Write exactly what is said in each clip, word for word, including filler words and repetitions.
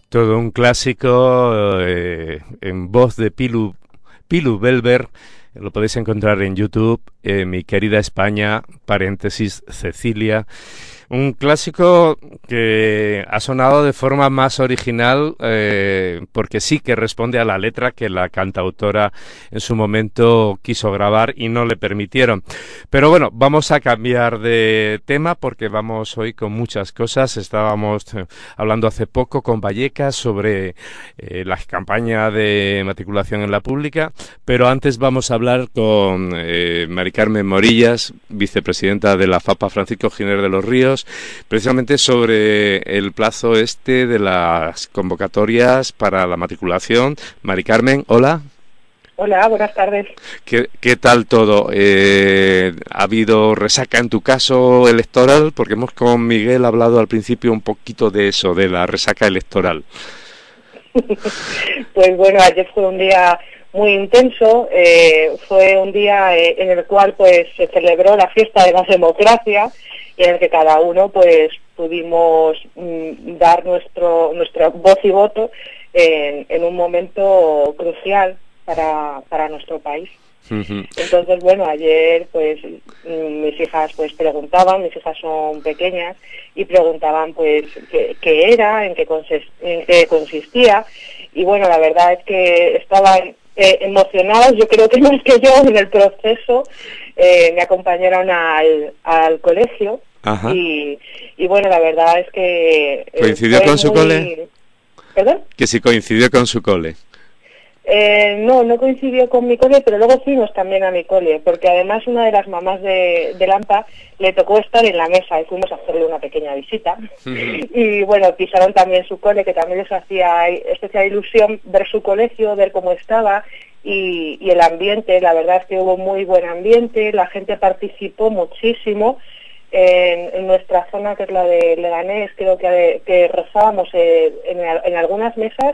Todo un clásico eh, en voz de Pilu, Pilu Belber. Lo podéis encontrar en YouTube, eh, Mi querida España, paréntesis, Cecilia. Un clásico que ha sonado de forma más original eh, porque sí que responde a la letra que la cantautora en su momento quiso grabar y no le permitieron. Pero bueno, vamos a cambiar de tema porque vamos hoy con muchas cosas. Estábamos hablando hace poco con Vallecas sobre eh, la campaña de matriculación en la pública, pero antes vamos a hablar con eh, Mari Carmen Morillas, vicepresidenta de la FAPA Francisco Giner de los Ríos, precisamente sobre el plazo este de las convocatorias para la matriculación. Mari Carmen, hola. Hola, buenas tardes. ¿Qué, qué tal todo? Eh, ¿Ha habido resaca en tu caso electoral? Porque hemos con Miguel hablado al principio un poquito de eso, de la resaca electoral. Pues bueno, ayer fue un día muy intenso, eh, fue un día eh, en el cual pues se celebró la fiesta de la democracia y en el que cada uno pues pudimos mm, dar nuestro nuestra voz y voto en, en un momento crucial para, para nuestro país. Uh-huh. Entonces, bueno, ayer pues mis hijas pues preguntaban, mis hijas son pequeñas, y preguntaban pues qué, qué era, en qué, consist, en qué consistía, y bueno, la verdad es que estaban eh, emocionadas, yo creo que más que yo en el proceso. Eh, me acompañaron al, al colegio. Ajá. y, y bueno, la verdad es que... Eh, ¿Coincidió con su muy... cole? ¿Perdón? Que si coincidió con su cole. Eh, no, no coincidió con mi cole, pero luego fuimos también a mi cole, porque además una de las mamás de, de Lampa le tocó estar en la mesa y fuimos a hacerle una pequeña visita. Uh-huh. Y bueno, pisaron también su cole, que también les hacía especial ilusión ver su colegio, ver cómo estaba y, y el ambiente. La verdad es que hubo muy buen ambiente, la gente participó muchísimo. En, en nuestra zona, que es la de Leganés, creo que, que rezábamos eh, en, en algunas mesas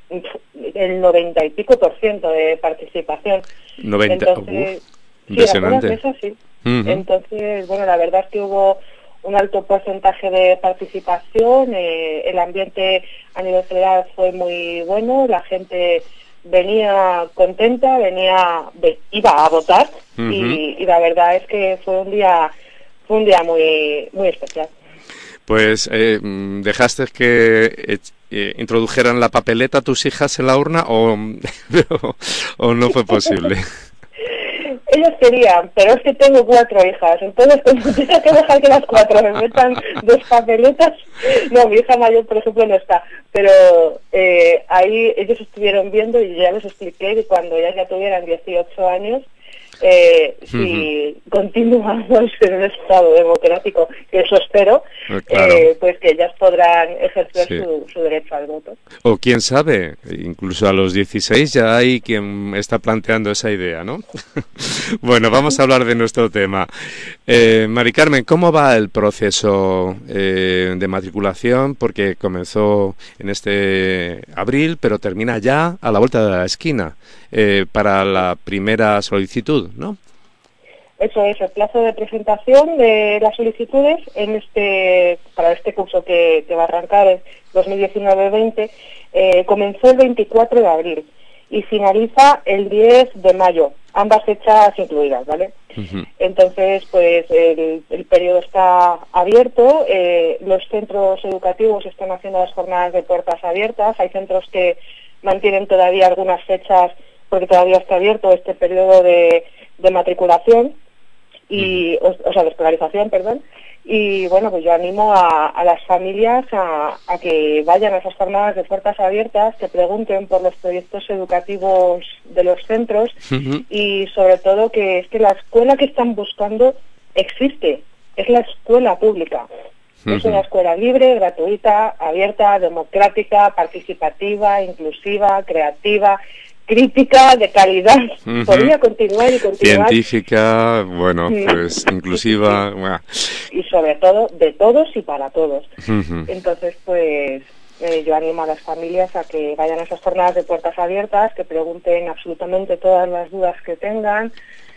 el noventa y pico por ciento de participación. noventa, Entonces, uf, sí, en algunas mesas sí. Uh-huh. Entonces, bueno, la verdad es que hubo un alto porcentaje de participación, eh, el ambiente a nivel general fue muy bueno, la gente venía contenta, venía de, iba a votar. Uh-huh. y, y la verdad es que fue un día fue un día muy muy especial. Pues eh, dejaste que eh, introdujeran la papeleta tus hijas en la urna o, o no fue posible. Ellos querían, pero es que tengo cuatro hijas, entonces como tengo que dejar que las cuatro me metan dos papeletas. No, mi hija mayor, por ejemplo, no está, pero eh, ahí ellos estuvieron viendo y ya les expliqué que cuando ellas ya tuvieran dieciocho años, Eh, uh-huh. si continuamos en un estado democrático, que eso espero, eh, claro. eh, pues que ellas podrán ejercer sí. su, su derecho al voto. O quién sabe, incluso a los dieciséis ya hay quien está planteando esa idea, ¿no? Bueno, vamos a hablar de nuestro tema. Eh, Mari Carmen, ¿cómo va el proceso eh, de matriculación? Porque comenzó en este abril, pero termina ya a la vuelta de la esquina eh, para la primera solicitud, ¿no? Eso es, el plazo de presentación de las solicitudes en este para este curso que, que va a arrancar en dos mil diecinueve veinte eh, comenzó el veinticuatro de abril y finaliza el diez de mayo, ambas fechas incluidas, ¿vale? Uh-huh. Entonces, pues el, el periodo está abierto, eh, los centros educativos están haciendo las jornadas de puertas abiertas, hay centros que mantienen todavía algunas fechas porque todavía está abierto este periodo de, de matriculación, y o, o sea, de escolarización, perdón, y bueno, pues yo animo a, a las familias a, a que vayan a esas jornadas de puertas abiertas, que pregunten por los proyectos educativos de los centros uh-huh. y sobre todo que es que la escuela que están buscando existe, es la escuela pública. Uh-huh. Es una escuela libre, gratuita, abierta, democrática, participativa, inclusiva, creativa, crítica, de calidad. Uh-huh. Podría continuar y continuar. Científica, bueno, pues inclusiva. Bueno. Y sobre todo, de todos y para todos. Uh-huh. Entonces, pues, eh, yo animo a las familias a que vayan a esas jornadas de puertas abiertas, que pregunten absolutamente todas las dudas que tengan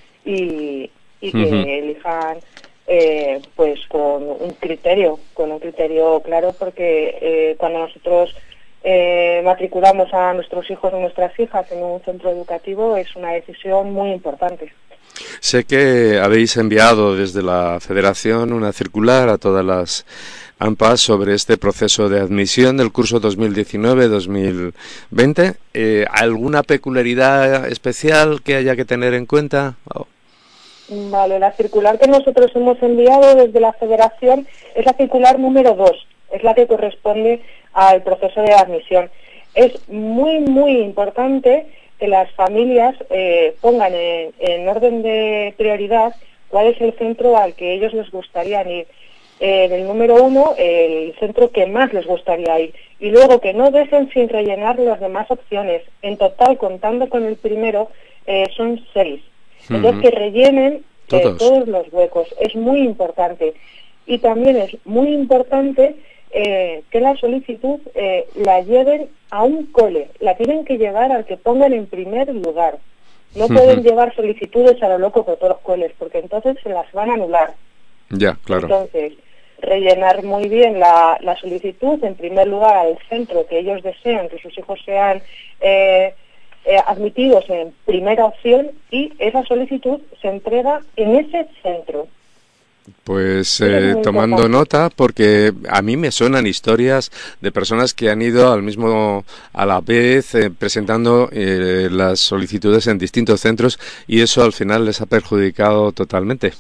y, y que uh-huh. elijan eh, pues con un criterio, con un criterio claro, porque eh, cuando nosotros eh, matriculamos a nuestros hijos o nuestras hijas en un centro educativo, es una decisión muy importante. Sé que habéis enviado desde la Federación una circular a todas las A M P A sobre este proceso de admisión del curso dos mil diecinueve dos mil veinte. Eh, ¿Alguna peculiaridad especial que haya que tener en cuenta? Oh. Vale, la circular que nosotros hemos enviado desde la Federación es la circular número dos, es la que corresponde al proceso de admisión. Es muy, muy importante que las familias eh, pongan en, en orden de prioridad cuál es el centro al que ellos les gustaría ir. Eh, en el número uno, el centro que más les gustaría ir. Y luego que no dejen sin rellenar las demás opciones. En total, contando con el primero, eh, son seis. Entonces, uh-huh. que rellenen eh, todos. todos los huecos. Es muy importante. Y también es muy importante eh, que la solicitud eh, la lleven a un cole. La tienen que llevar al que pongan en primer lugar. No uh-huh. pueden llevar solicitudes a lo loco por todos los coles, porque entonces se las van a anular. Ya, claro. Entonces, rellenar muy bien la, la solicitud, en primer lugar al centro que ellos desean que sus hijos sean eh, eh, admitidos en primera opción, y esa solicitud se entrega en ese centro. Pues eh, tomando nota, porque a mí me suenan historias de personas que han ido al mismo a la vez eh, presentando eh, las solicitudes en distintos centros, y eso al final les ha perjudicado totalmente.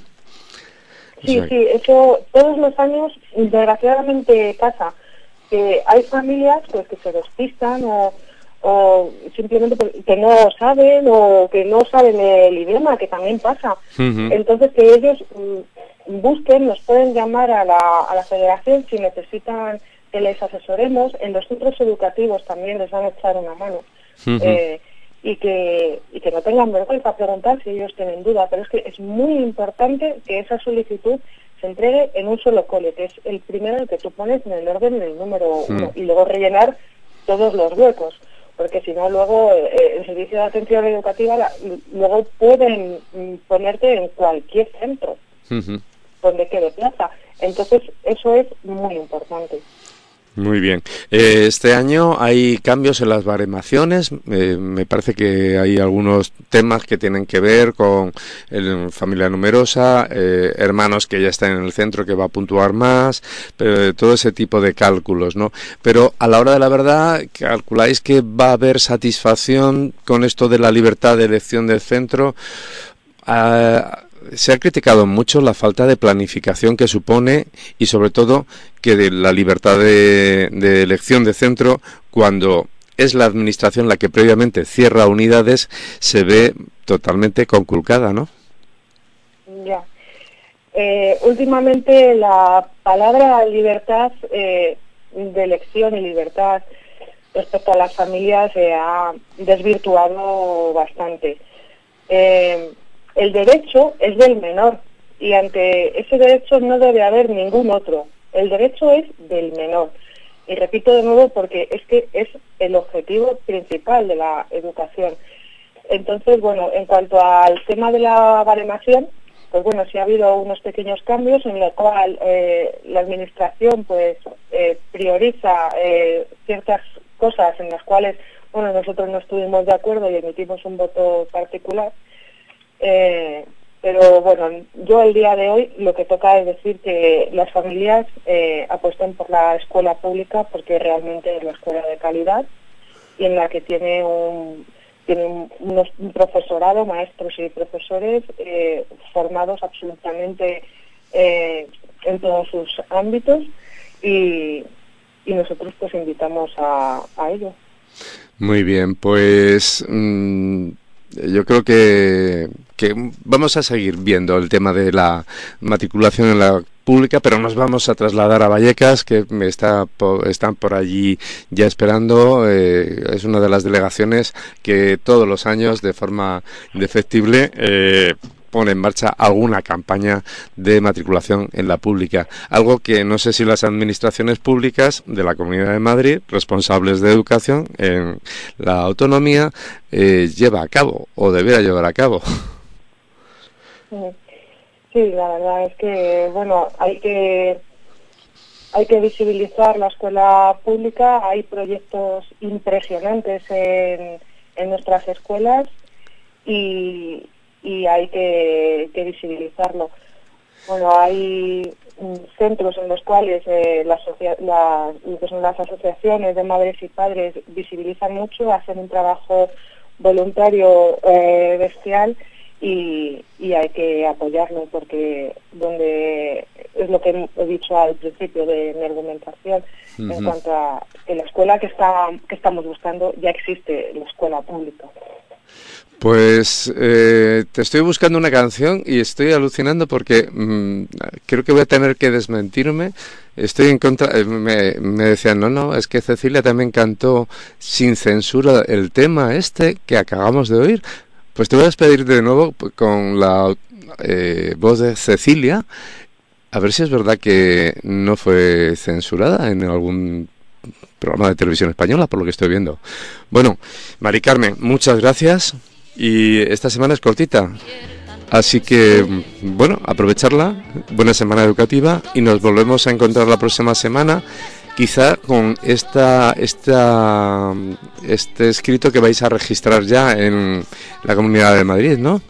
Sí, o sea, sí, eso todos los años desgraciadamente pasa, que hay familias pues que se despistan o, o simplemente que no saben o que no saben el idioma, que también pasa. Uh-huh. Entonces que ellos mm, busquen, nos pueden llamar a la, a la Federación si necesitan que les asesoremos. En los centros educativos también les van a echar una mano. Uh-huh. eh, y que y que no tengan vergüenza a preguntar si ellos tienen duda, pero es que es muy importante que esa solicitud se entregue en un solo cole, que es el primero que tú pones en el orden en el número uno, mm. y luego rellenar todos los huecos, porque si no luego eh, el servicio de atención educativa la, luego pueden ponerte en cualquier centro uh-huh. donde quede plaza. Entonces eso es muy importante. Muy bien. Eh, este año hay cambios en las baremaciones. Eh, me parece que hay algunos temas que tienen que ver con el, familia numerosa, eh, hermanos que ya están en el centro que va a puntuar más, pero todo ese tipo de cálculos, ¿no? Pero a la hora de la verdad, ¿calculáis que va a haber satisfacción con esto de la libertad de elección del centro? Uh, Se ha criticado mucho la falta de planificación que supone, y sobre todo que de la libertad de, de elección de centro, cuando es la administración la que previamente cierra unidades, se ve totalmente conculcada, ¿no? Ya. Eh, últimamente la palabra libertad eh, de elección y libertad respecto a las familias se ha desvirtuado bastante. Eh, El derecho es del menor y ante ese derecho no debe haber ningún otro. El derecho es del menor. Y repito de nuevo porque es que es el objetivo principal de la educación. Entonces, bueno, en cuanto al tema de la baremación, pues bueno, sí ha habido unos pequeños cambios en los cuales eh, la administración pues eh, prioriza eh, ciertas cosas en las cuales, bueno, nosotros no estuvimos de acuerdo y emitimos un voto particular. Eh, pero bueno, yo el día de hoy lo que toca es decir que las familias eh, apuesten por la escuela pública porque realmente es la escuela de calidad y en la que tiene un tiene un, unos, un profesorado, maestros y profesores eh, formados absolutamente eh, en todos sus ámbitos y, y nosotros pues invitamos a, a ello. Muy bien, pues mmm, yo creo que, que vamos a seguir viendo el tema de la matriculación en la pública, pero nos vamos a trasladar a Vallecas, que me está po, están por allí ya esperando. Eh, es una de las delegaciones que todos los años, de forma indefectible, eh, pone en marcha alguna campaña de matriculación en la pública, algo que no sé si las administraciones públicas de la Comunidad de Madrid, responsables de educación en la autonomía, eh, lleva a cabo o deberá llevar a cabo. Sí, la verdad es que, bueno, hay que hay que visibilizar la escuela pública. Hay proyectos impresionantes en, en nuestras escuelas y, y hay que, que visibilizarlo. Bueno, hay centros en los cuales eh, la asocia la, que son las asociaciones de madres y padres visibilizan mucho, hacen un trabajo voluntario eh, bestial y, y hay que apoyarlo, porque donde es lo que he dicho al principio de mi argumentación, uh-huh. en cuanto a que la escuela que está que estamos buscando ya existe, la escuela pública. Pues eh, te estoy buscando una canción y estoy alucinando porque mmm, creo que voy a tener que desmentirme. Estoy en contra. Eh, me, me decían, no, no, es que Cecilia también cantó sin censura el tema este que acabamos de oír. Pues te voy a despedir de nuevo con la eh, voz de Cecilia, a ver si es verdad que no fue censurada en algún programa de televisión española, por lo que estoy viendo. Bueno, Mari Carmen, muchas gracias. Y esta semana es cortita, así que, bueno, aprovecharla, buena semana educativa y nos volvemos a encontrar la próxima semana, quizá con esta, esta, este escrito que vais a registrar ya en la Comunidad de Madrid, ¿no?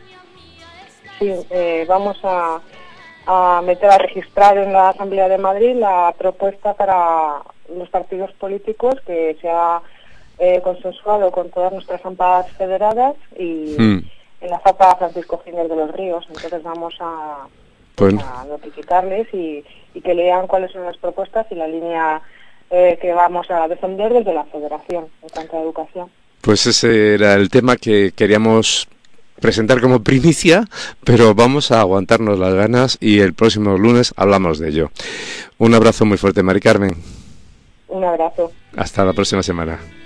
Sí, eh, vamos a, a meter a registrar en la Asamblea de Madrid la propuesta para los partidos políticos que se ha Eh, consensuado con todas nuestras A M P A federadas y mm. en la F A P A Francisco Giner de los Ríos. Entonces vamos a, pues, a notificarles y, y que lean cuáles son las propuestas y la línea eh, que vamos a defender desde la Federación en cuanto a educación. Pues ese era el tema que queríamos presentar como primicia, pero vamos a aguantarnos las ganas y el próximo lunes hablamos de ello. Un abrazo muy fuerte, Mari Carmen. Un abrazo. Hasta la próxima semana.